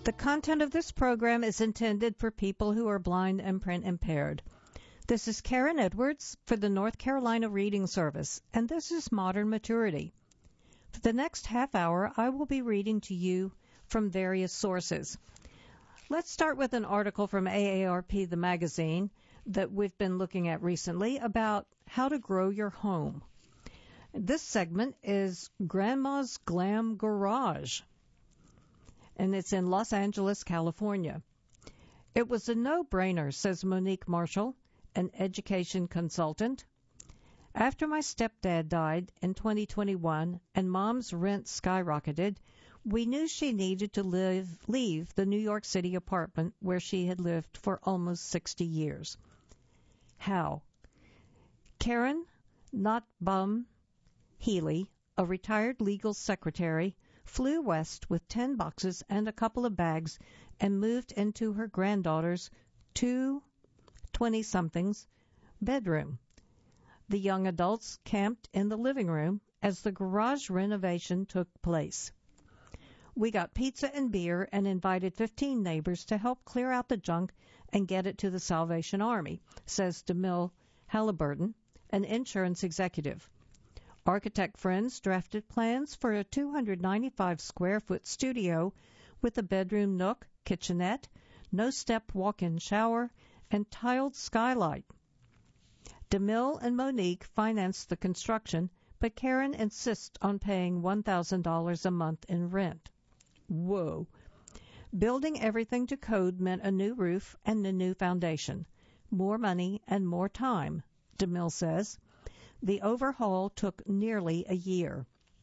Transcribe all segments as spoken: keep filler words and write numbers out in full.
The content of this program is intended for people who are blind and print impaired. This is Karen Edwards for the North Carolina Reading Service, and this is Modern Maturity. For the next half hour, I will be reading to you from various sources. Let's start with an article from A A R P, the magazine, that we've been looking at recently about how to grow your home. This segment is Grandma's Glam Garage, and it's in Los Angeles, California. It was a no-brainer, says Monique Marshall, an education consultant. After my stepdad died in twenty twenty-one and Mom's rent skyrocketed, we knew she needed to live, leave the New York City apartment where she had lived for almost sixty years. How? Karen Notbaum Healy, a retired legal secretary, flew west with ten boxes and a couple of bags and moved into her granddaughter's two twenty-somethings bedroom. The young adults camped in the living room as the garage renovation took place. We got pizza and beer and invited fifteen neighbors to help clear out the junk and get it to the Salvation Army, says DeMille Halliburton, an insurance executive. Architect friends drafted plans for a two hundred ninety-five square foot studio with a bedroom nook, kitchenette, no-step walk-in shower, and tiled skylight. DeMille and Monique financed the construction, but Karen insists on paying one thousand dollars a month in rent. Whoa. Building everything to code meant a new roof and a new foundation, more money and more time, DeMille says. The overhaul took nearly a year.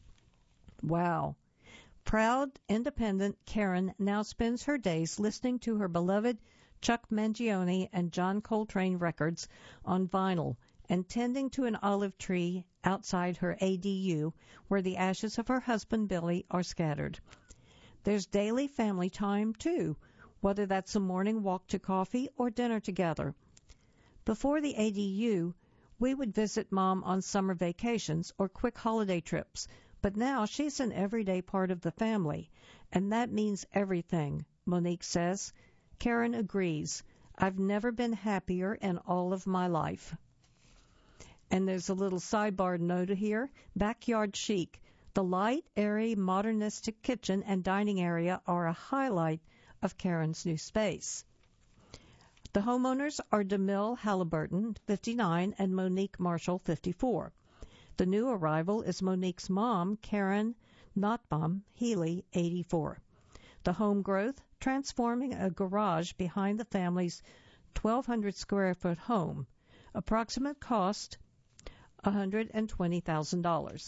Wow. Proud, independent Karen now spends her days listening to her beloved Chuck Mangione and John Coltrane records on vinyl and tending to an olive tree outside her A D U where the ashes of her husband Billy are scattered. There's daily family time, too, whether that's a morning walk to coffee or dinner together. Before the A D U, we would visit Mom on summer vacations or quick holiday trips, but now she's an everyday part of the family, and that means everything, Monique says. Karen agrees. I've never been happier in all of my life. And there's a little sidebar note here. Backyard chic. The light, airy, modernistic kitchen and dining area are a highlight of Karen's new space. The homeowners are DeMille Halliburton, fifty-nine, and Monique Marshall, fifty-four. The new arrival is Monique's mom, Karen Notbaum Healy, eighty-four. The home growth, transforming a garage behind the family's twelve hundred square foot home. Approximate cost, one hundred twenty thousand dollars.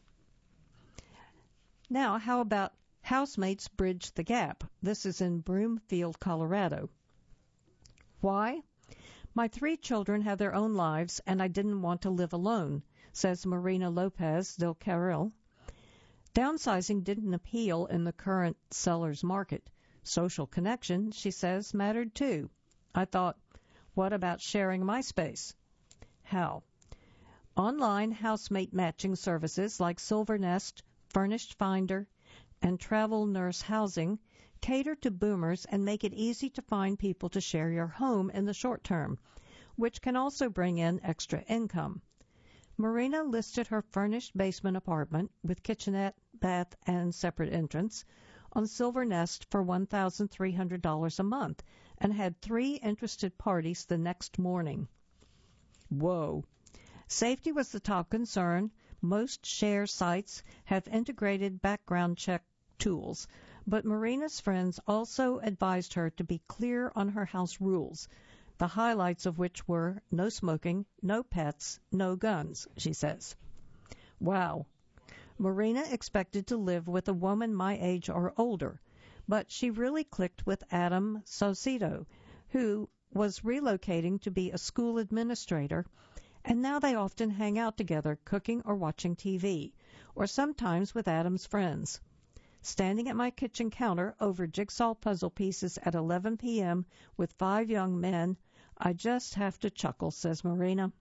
Now, how about Housemates Bridge the Gap? This is in Broomfield, Colorado. Why? My three children have their own lives, and I didn't want to live alone, says Marina Lopez del Carril. Downsizing didn't appeal in the current seller's market. Social connection, she says, mattered too. I thought, what about sharing my space? How? Online housemate matching services like Silver Nest, Furnished Finder, and Travel Nurse Housing cater to boomers and make it easy to find people to share your home in the short term, which can also bring in extra income. Marina listed her furnished basement apartment with kitchenette, bath, and separate entrance on Silver Nest for one thousand three hundred dollars a month and had three interested parties the next morning. Whoa. Safety was the top concern. Most share sites have integrated background check tools, but Marina's friends also advised her to be clear on her house rules, the highlights of which were no smoking, no pets, no guns, she says. Wow. Marina expected to live with a woman my age or older, but she really clicked with Adam Saucedo, who was relocating to be a school administrator, and now they often hang out together cooking or watching T V, or sometimes with Adam's friends. Standing at my kitchen counter over jigsaw puzzle pieces at eleven p.m. with five young men, I just have to chuckle, says Marina.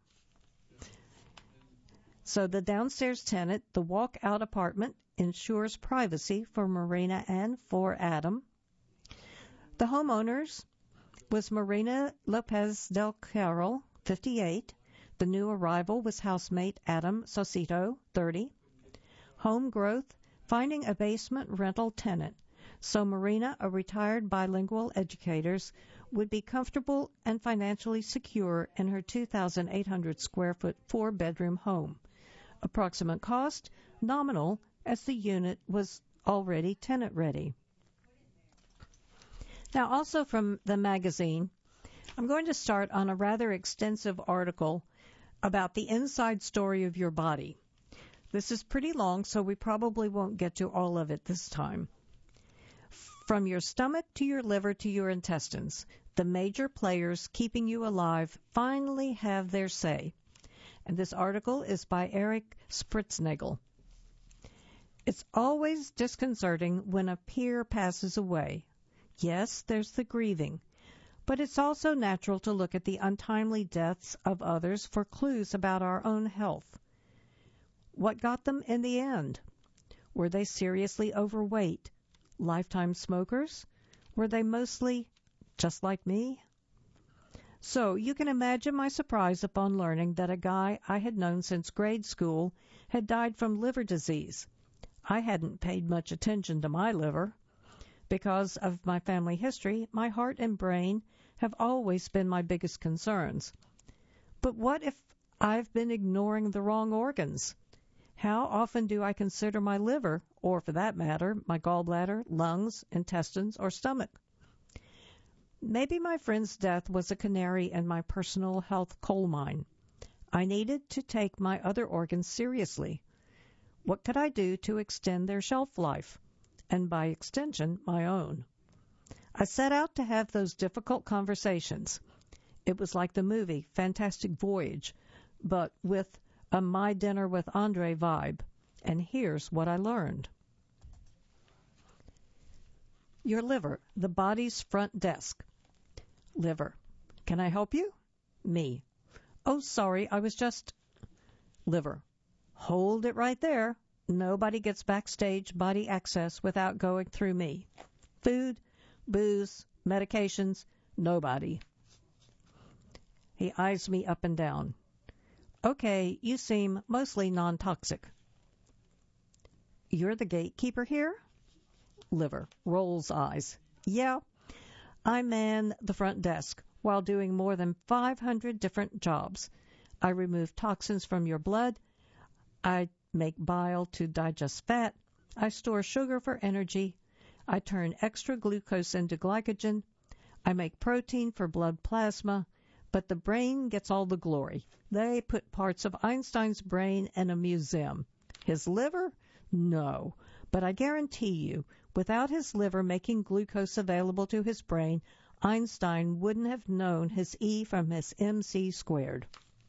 So the downstairs tenant, the walk-out apartment, ensures privacy for Marina and for Adam. The homeowners was Marina Lopez del Carol, fifty-eight. The new arrival was housemate Adam Sosito, thirty. Home growth, finding a basement rental tenant. So Marina, a retired bilingual educator, would be comfortable and financially secure in her two thousand eight hundred square foot four-bedroom home. Approximate cost, nominal, as the unit was already tenant-ready. Now, also from the magazine, I'm going to start on a rather extensive article about the inside story of your body. This is pretty long, so we probably won't get to all of it this time. From your stomach to your liver to your intestines, the major players keeping you alive finally have their say. And this article is by Eric Spritznagel. It's always disconcerting when a peer passes away. Yes, there's the grieving, but it's also natural to look at the untimely deaths of others for clues about our own health. What got them in the end? Were they seriously overweight? Lifetime smokers? Were they mostly just like me? So you can imagine my surprise upon learning that a guy I had known since grade school had died from liver disease. I hadn't paid much attention to my liver. Because of my family history, my heart and brain have always been my biggest concerns. But what if I've been ignoring the wrong organs? How often do I consider my liver, or for that matter, my gallbladder, lungs, intestines, or stomach? Maybe my friend's death was a canary in my personal health coal mine. I needed to take my other organs seriously. What could I do to extend their shelf life? And by extension, my own. I set out to have those difficult conversations. It was like the movie Fantastic Voyage, but with a My Dinner with Andre vibe. And here's what I learned. Your liver, the body's front desk. Liver, can I help you? Me. Oh, sorry, I was just... Liver, hold it right there. Nobody gets backstage body access without going through me. Food, booze, medications, nobody. He eyes me up and down. Okay, you seem mostly non-toxic. You're the gatekeeper here? Liver rolls eyes. Yeah, I man the front desk while doing more than five hundred different jobs. I remove toxins from your blood. I make bile to digest fat. I store sugar for energy. I turn extra glucose into glycogen. I make protein for blood plasma. But the brain gets all the glory. They put parts of Einstein's brain in a museum. His liver? No. But I guarantee you, without his liver making glucose available to his brain, Einstein wouldn't have known his E from his M C squared.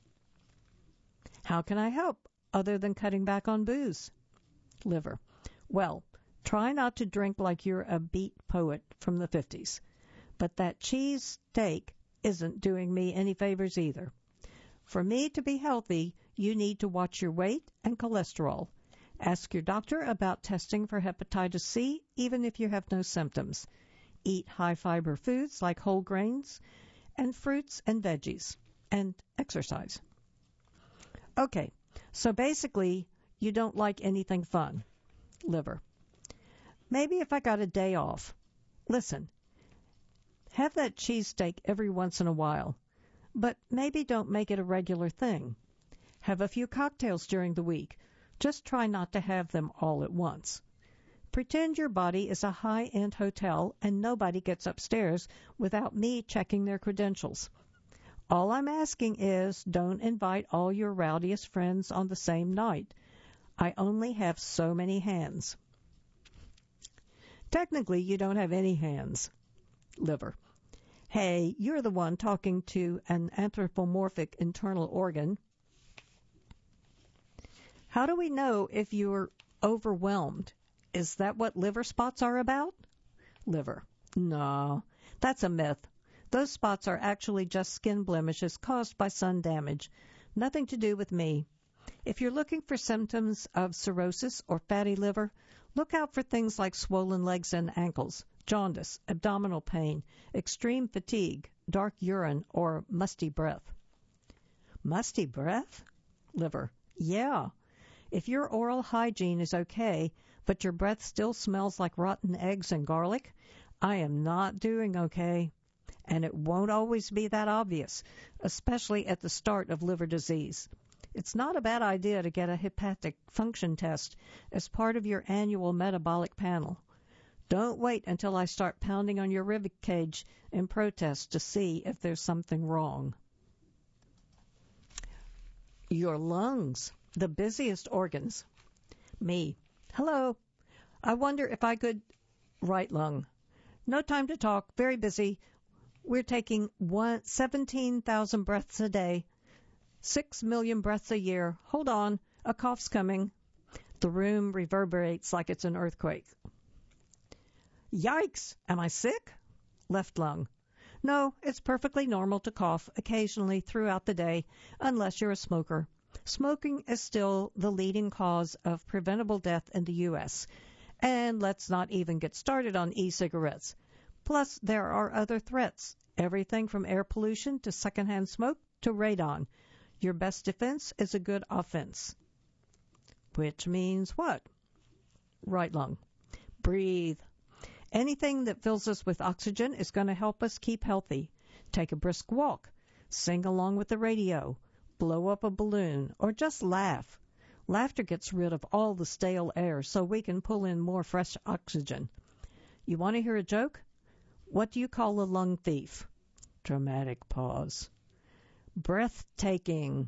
How can I help? Other than cutting back on booze? Liver. Well, try not to drink like you're a beat poet from the fifties. But that cheese steak isn't doing me any favors either. For me to be healthy, you need to watch your weight and cholesterol. Ask your doctor about testing for hepatitis C, even if you have no symptoms. Eat high-fiber foods like whole grains and fruits and veggies, and exercise. Okay. So basically, you don't like anything fun. Liver. Maybe if I got a day off. Listen, have that cheesesteak every once in a while, but maybe don't make it a regular thing. Have a few cocktails during the week. Just try not to have them all at once. Pretend your body is a high-end hotel and nobody gets upstairs without me checking their credentials. All I'm asking is don't invite all your rowdiest friends on the same night. I only have so many hands. Technically, you don't have any hands. Liver. Hey, you're the one talking to an anthropomorphic internal organ. How do we know if you're overwhelmed? Is that what liver spots are about? Liver. No, that's a myth. Those spots are actually just skin blemishes caused by sun damage. Nothing to do with me. If you're looking for symptoms of cirrhosis or fatty liver, look out for things like swollen legs and ankles, jaundice, abdominal pain, extreme fatigue, dark urine, or musty breath. Musty breath? Liver. Yeah. If your oral hygiene is okay, but your breath still smells like rotten eggs and garlic, I am not doing okay. And it won't always be that obvious, especially at the start of liver disease. It's not a bad idea to get a hepatic function test as part of your annual metabolic panel. Don't wait until I start pounding on your rib cage in protest to see if there's something wrong. Your lungs, the busiest organs. Me. Hello. I wonder if I could... Right lung. No time to talk. Very busy. We're taking one, seventeen thousand breaths a day. Six million breaths a year. Hold on. A cough's coming. The room reverberates like it's an earthquake. Yikes! Am I sick? Left lung. No, it's perfectly normal to cough occasionally throughout the day, unless you're a smoker. Smoking is still the leading cause of preventable death in the U S And let's not even get started on e-cigarettes. Plus, there are other threats, everything from air pollution to secondhand smoke to radon. Your best defense is a good offense. Which means what? Right lung. Breathe. Anything that fills us with oxygen is going to help us keep healthy. Take a brisk walk. Sing along with the radio. Blow up a balloon. Or just laugh. Laughter gets rid of all the stale air so we can pull in more fresh oxygen. You want to hear a joke? What do you call a lung thief? Dramatic pause. Breathtaking.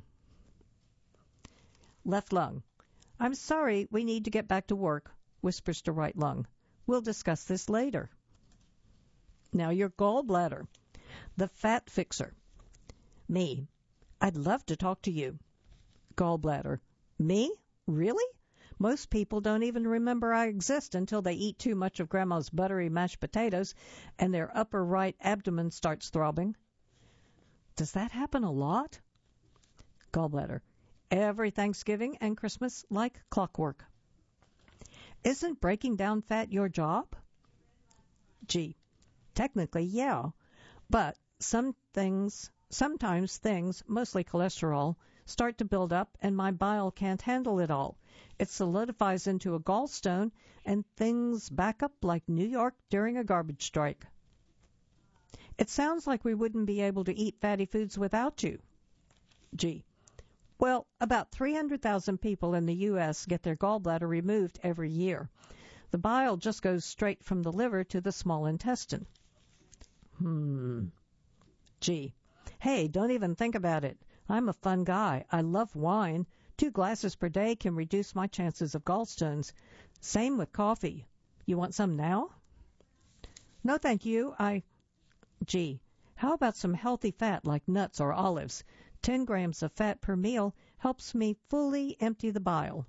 Left lung. I'm sorry, we need to get back to work, whispers to right lung. We'll discuss this later. Now your gallbladder. The fat fixer. Me. I'd love to talk to you. Gallbladder. Me? Really? Most people don't even remember I exist until they eat too much of Grandma's buttery mashed potatoes and their upper right abdomen starts throbbing. Does that happen a lot? Gallbladder. Every Thanksgiving and Christmas like clockwork. Isn't breaking down fat your job? G. Technically, yeah. But some things, sometimes things, mostly cholesterol, start to build up and my bile can't handle it all. It solidifies into a gallstone and things back up like New York during a garbage strike. It sounds like we wouldn't be able to eat fatty foods without you. G. Well, about three hundred thousand people in the U S get their gallbladder removed every year. The bile just goes straight from the liver to the small intestine. Hmm. G. Hey, don't even think about it. I'm a fun guy. I love wine. Two glasses per day can reduce my chances of gallstones. Same with coffee. You want some now? No, thank you. I... G. How about some healthy fat like nuts or olives? Ten grams of fat per meal helps me fully empty the bile.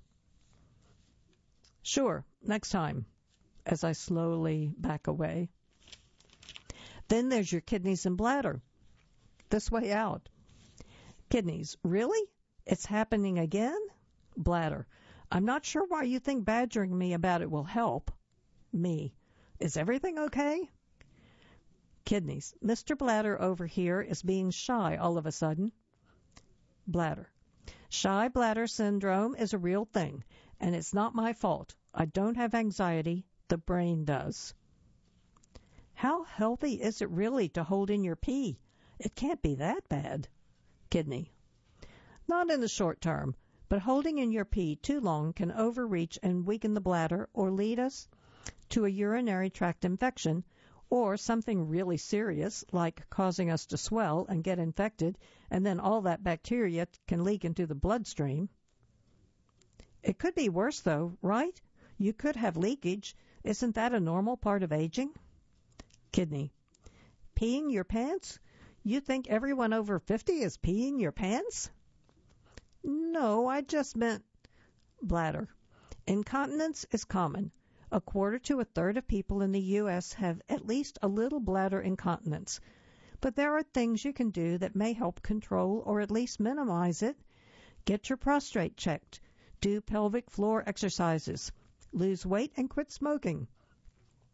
Sure, next time, as I slowly back away. Then there's your kidneys and bladder. This way out. Kidneys, really? It's happening again? Bladder. I'm not sure why you think badgering me about it will help. Me. Is everything okay? Kidneys. Mister Bladder over here is being shy all of a sudden. Bladder. Shy bladder syndrome is a real thing, and it's not my fault. I don't have anxiety. The brain does. How healthy is it really to hold in your pee? It can't be that bad. Kidney. Not in the short term, but holding in your pee too long can overreach and weaken the bladder or lead us to a urinary tract infection, or something really serious like causing us to swell and get infected, and then all that bacteria can leak into the bloodstream. It could be worse, though, right? You could have leakage. Isn't that a normal part of aging? Kidney. Peeing your pants? You think everyone over fifty is peeing your pants? No, I just meant... Bladder. Incontinence is common. A quarter to a third of people in the U S have at least a little bladder incontinence. But there are things you can do that may help control or at least minimize it. Get your prostate checked. Do pelvic floor exercises. Lose weight and quit smoking.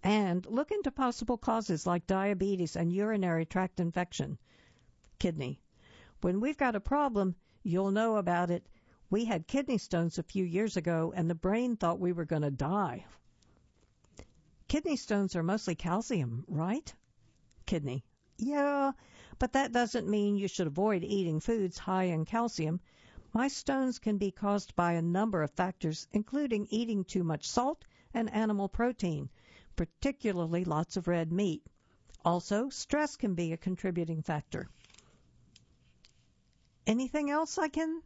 And look into possible causes like diabetes and urinary tract infection. Kidney. When we've got a problem, you'll know about it. We had kidney stones a few years ago, and the brain thought we were going to die. Kidney stones are mostly calcium, right? Kidney. Yeah, but that doesn't mean you should avoid eating foods high in calcium. My stones can be caused by a number of factors, including eating too much salt and animal protein, particularly lots of red meat. Also, stress can be a contributing factor. Anything else I can?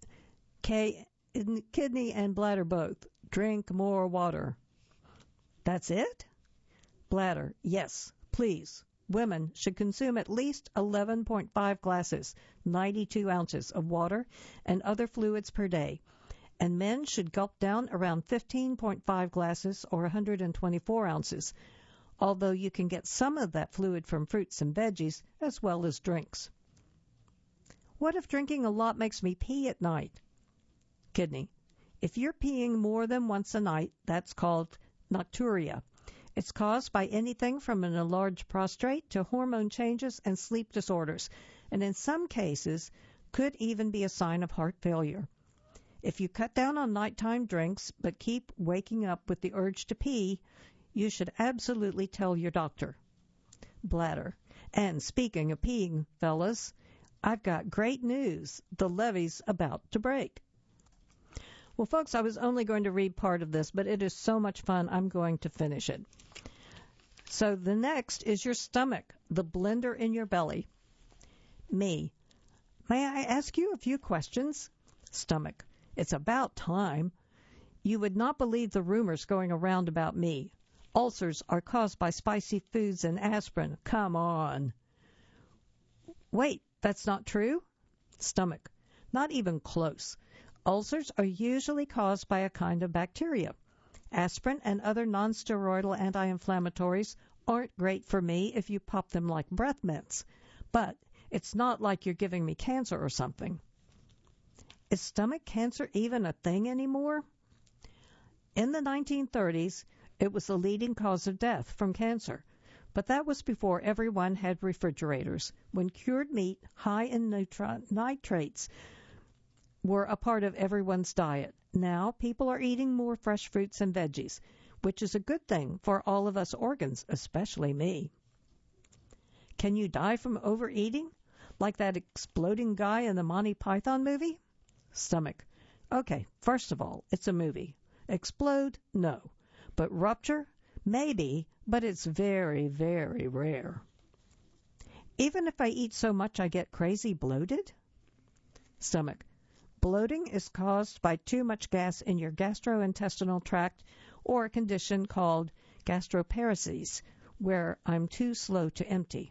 K, kidney and bladder both. Drink more water. That's it? Bladder, yes, please. Women should consume at least eleven point five glasses, ninety-two ounces of water and other fluids per day. And men should gulp down around fifteen point five glasses or one hundred twenty-four ounces, although you can get some of that fluid from fruits and veggies as well as drinks. What if drinking a lot makes me pee at night? Kidney. If you're peeing more than once a night, that's called nocturia. It's caused by anything from an enlarged prostate to hormone changes and sleep disorders, and in some cases could even be a sign of heart failure. If you cut down on nighttime drinks but keep waking up with the urge to pee, you should absolutely tell your doctor. Bladder. And speaking of peeing, fellas, I've got great news. The levee's about to break. Well, folks, I was only going to read part of this, but it is so much fun, I'm going to finish it. So the next is your stomach, the blender in your belly. Me. May I ask you a few questions? Stomach. It's about time. You would not believe the rumors going around about me. Ulcers are caused by spicy foods and aspirin. Come on. Wait, that's not true? Stomach. Not even close. Ulcers are usually caused by a kind of bacteria. Aspirin and other nonsteroidal anti-inflammatories aren't great for me if you pop them like breath mints, but it's not like you're giving me cancer or something. Is stomach cancer even a thing anymore? In the nineteen thirties, it was the leading cause of death from cancer, but that was before everyone had refrigerators, when cured meat high in nitri- nitrates were a part of everyone's diet. Now people are eating more fresh fruits and veggies, which is a good thing for all of us organs, especially me. Can you die from overeating, like that exploding guy in the Monty Python movie? Stomach. Okay, first of all, it's a movie. Explode? No. But rupture? Maybe, but it's very, very rare. Even if I eat so much I get crazy bloated? Stomach. Bloating is caused by too much gas in your gastrointestinal tract or a condition called gastroparesis, where I'm too slow to empty.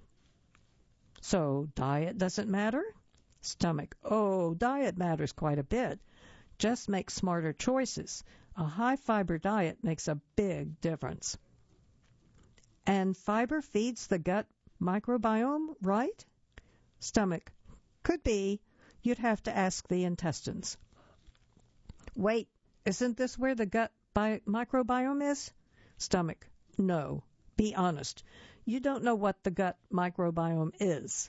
So diet doesn't matter? Stomach. Oh, diet matters quite a bit. Just make smarter choices. A high-fiber diet makes a big difference. And fiber feeds the gut microbiome, right? Stomach. Could be. You'd have to ask the intestines. Wait, isn't this where the gut bi- microbiome is? Stomach. No. Be honest. You don't know what the gut microbiome is.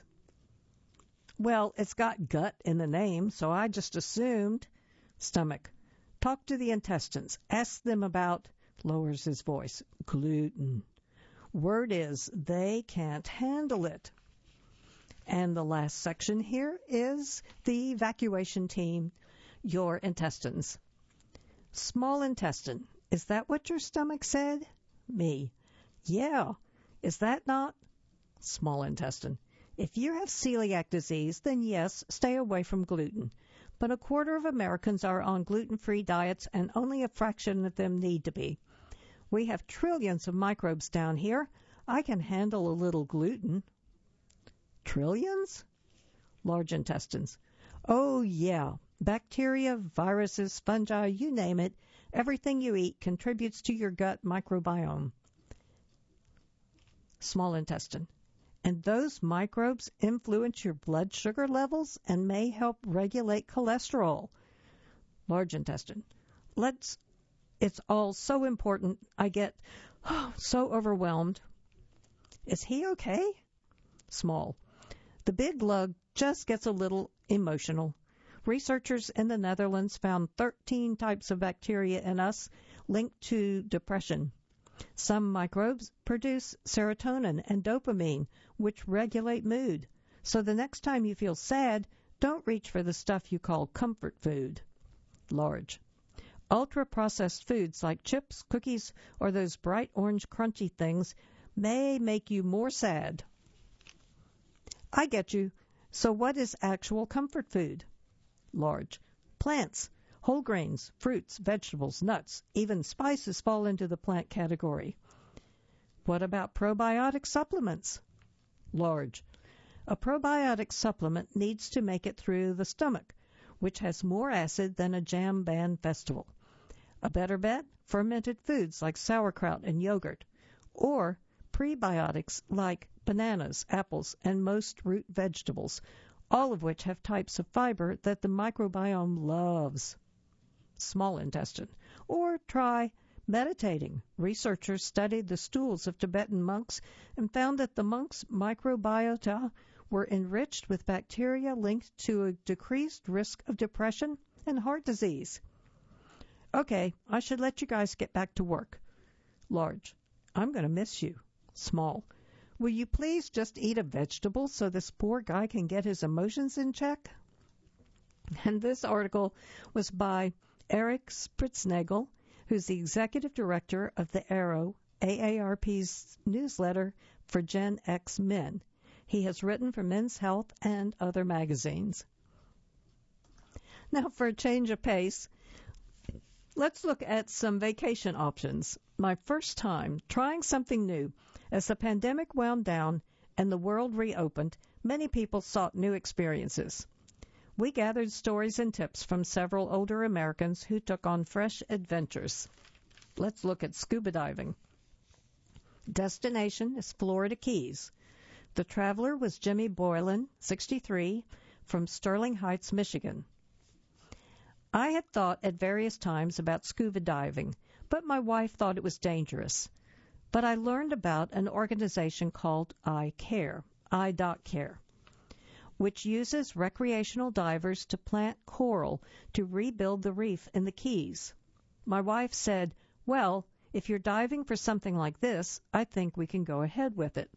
Well, it's got gut in the name, so I just assumed. Stomach. Talk to the intestines. Ask them about, lowers his voice, gluten. Word is they can't handle it. And the last section here is the evacuation team, your intestines. Small intestine. Is that what your stomach said? Me. Yeah. Is that not? Small intestine. If you have celiac disease, then yes, stay away from gluten. But a quarter of Americans are on gluten-free diets, and only a fraction of them need to be. We have trillions of microbes down here. I can handle a little gluten. Trillions? Large intestines. Oh, yeah. Bacteria, viruses, fungi, you name it. Everything you eat contributes to your gut microbiome. Small intestine. And those microbes influence your blood sugar levels and may help regulate cholesterol. Large intestine. Let's, it's all so important. I get Oh, so overwhelmed. Is he okay? Small. The big lug just gets a little emotional. Researchers in the Netherlands found thirteen types of bacteria in us linked to depression. Some microbes produce serotonin and dopamine, which regulate mood. So the next time you feel sad, don't reach for the stuff you call comfort food. Large. Ultra-processed foods like chips, cookies, or those bright orange crunchy things may make you more sad. I get you. So what is actual comfort food? Large. Plants, whole grains, fruits, vegetables, nuts, even spices fall into the plant category. What about probiotic supplements? Large. A probiotic supplement needs to make it through the stomach, which has more acid than a jam band festival. A better bet? Fermented foods like sauerkraut and yogurt, or prebiotics like bananas, apples, and most root vegetables, all of which have types of fiber that the microbiome loves. Small intestine. Or try meditating. Researchers studied the stools of Tibetan monks and found that the monks' microbiota were enriched with bacteria linked to a decreased risk of depression and heart disease. Okay, I should let you guys get back to work. Large. I'm going to miss you. Small. Will you please just eat a vegetable so this poor guy can get his emotions in check? And this article was by Eric Spritznagel, who's the executive director of the Arrow, A A R P's newsletter for Gen X men. He has written for Men's Health and other magazines. Now, for a change of pace, let's look at some vacation options. My first time trying something new. As the pandemic wound down and the world reopened, many people sought new experiences. We gathered stories and tips from several older Americans who took on fresh adventures. Let's look at scuba diving. Destination is Florida Keys. The traveler was Jimmy Boylan, sixty-three, from Sterling Heights, Michigan. I had thought at various times about scuba diving, but my wife thought it was dangerous. But I learned about an organization called I Care, I Care, which uses recreational divers to plant coral to rebuild the reef in the Keys. My wife said, well, if you're diving for something like this, I think we can go ahead with it.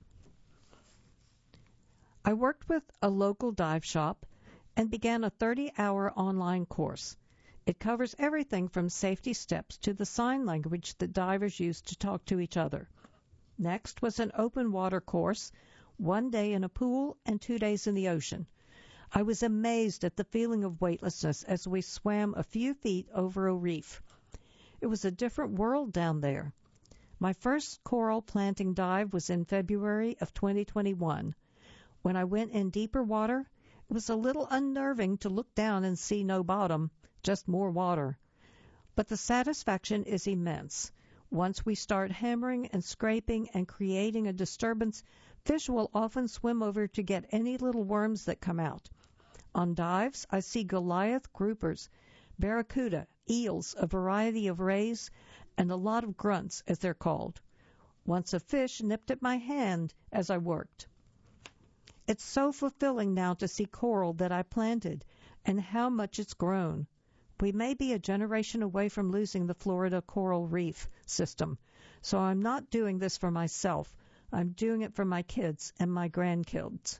I worked with a local dive shop and began a thirty-hour online course. It covers everything from safety steps to the sign language that divers use to talk to each other. Next was an open water course, one day in a pool and two days in the ocean. I was amazed at the feeling of weightlessness as we swam a few feet over a reef. It was a different world down there. My first coral planting dive was in February of twenty twenty-one. When I went in deeper water, it was a little unnerving to look down and see no bottom, just more water. But the satisfaction is immense. Once we start hammering and scraping and creating a disturbance, fish will often swim over to get any little worms that come out. On dives, I see Goliath groupers, barracuda, eels, a variety of rays, and a lot of grunts, as they're called. Once a fish nipped at my hand as I worked. It's so fulfilling now to see coral that I planted and how much it's grown. We may be a generation away from losing the Florida coral reef system, so I'm not doing this for myself. I'm doing it for my kids and my grandkids.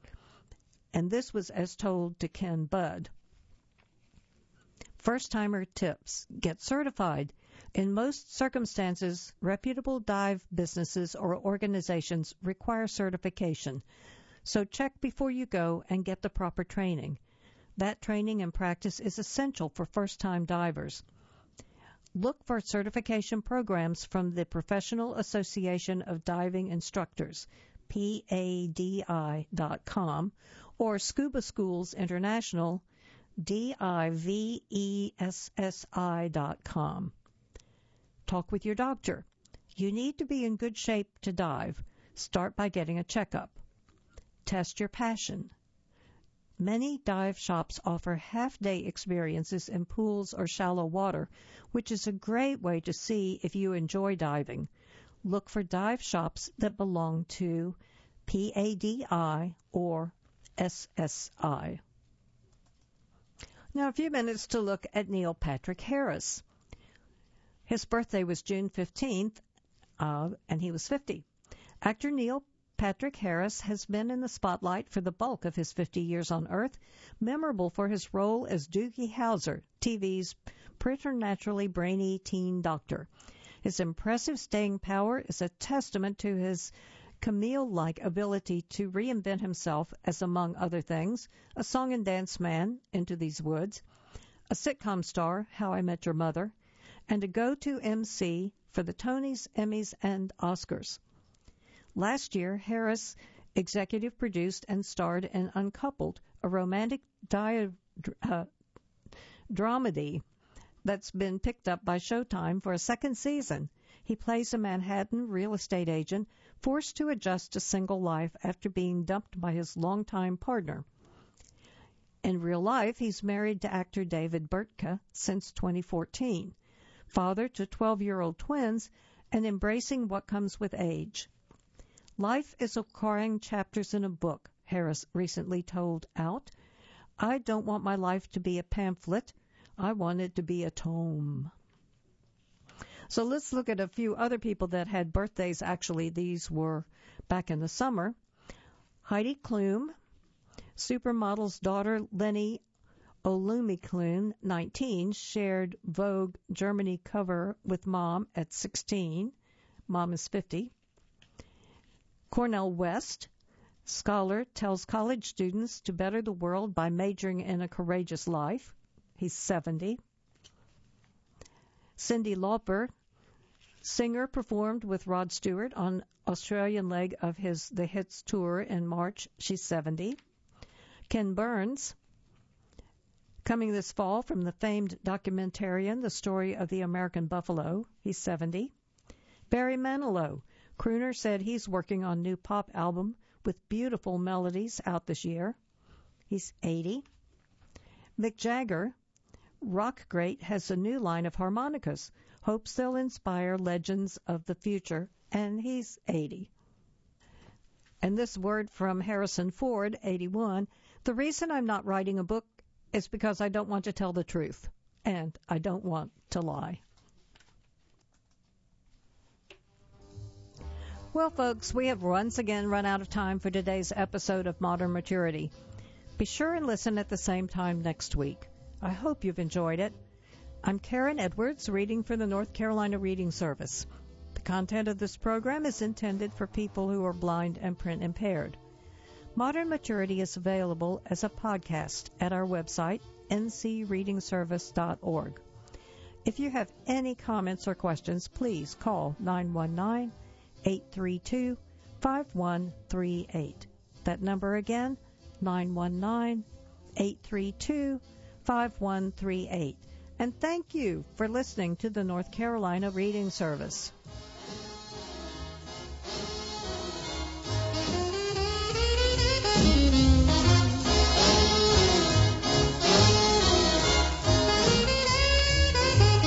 And this was as told to Ken Budd. First-timer tips. Get certified. In most circumstances, reputable dive businesses or organizations require certification. So check before you go and get the proper training. That training and practice is essential for first-time divers. Look for certification programs from the Professional Association of Diving Instructors, P A D I dot com, or Scuba Schools International, D I V E S S I dot com. Talk with your doctor. You need to be in good shape to dive. Start by getting a checkup. Test your passion. Many dive shops offer half-day experiences in pools or shallow water, which is a great way to see if you enjoy diving. look for dive shops that belong to P A D I or S S I. Now, a few minutes to look at Neil Patrick Harris. His birthday was June fifteenth, uh, and he was fifty. Actor Neil Patrick Harris has been in the spotlight for the bulk of his fifty years on Earth, memorable for his role as Doogie Howser, T V's preternaturally brainy teen doctor. His impressive staying power is a testament to his Camille-like ability to reinvent himself as, among other things, a song and dance man, Into These Woods, a sitcom star, How I Met Your Mother, and a go-to M C for the Tonys, Emmys, and Oscars. Last year, Harris executive produced and starred in Uncoupled, a romantic di- uh, dramedy that's been picked up by Showtime for a second season. He plays a Manhattan real estate agent forced to adjust to single life after being dumped by his longtime partner. In real life, he's married to actor David Burtka since twenty fourteen, father to twelve-year-old twins, and embracing what comes with age. Life is acquiring chapters in a book, Harris recently told Out. I don't want my life to be a pamphlet. I want it to be a tome. So let's look at a few other people that had birthdays. Actually, these were back in the summer. Heidi Klum, supermodel's daughter Lenny Olumide, nineteen, shared Vogue Germany cover with Mom at sixteen. Mom is fifty. Cornel West, scholar, tells college students to better the world by majoring in a courageous life. He's seventy. Cyndi Lauper, singer, performed with Rod Stewart on Australian leg of his The Hits tour in March. She's seventy. Ken Burns, coming this fall from the famed documentarian The Story of the American Buffalo. He's seventy. Barry Manilow, crooner, said he's working on a new pop album with beautiful melodies out this year. He's eighty. Mick Jagger, rock great, has a new line of harmonicas, hopes they'll inspire legends of the future, and he's eighty. And this word from Harrison Ford, eighty-one, the reason I'm not writing a book is because I don't want to tell the truth, and I don't want to lie. Well, folks, we have once again run out of time for today's episode of Modern Maturity. Be sure and listen at the same time next week. I hope you've enjoyed it. I'm Karen Edwards, reading for the North Carolina Reading Service. The content of this program is intended for people who are blind and print impaired. Modern Maturity is available as a podcast at our website, n c reading service dot org. If you have any comments or questions, please call nine one nine, eight three two, five one three eight. That number again, nine one nine, eight three two, five one three eight. And thank you for listening to the North Carolina Reading Service.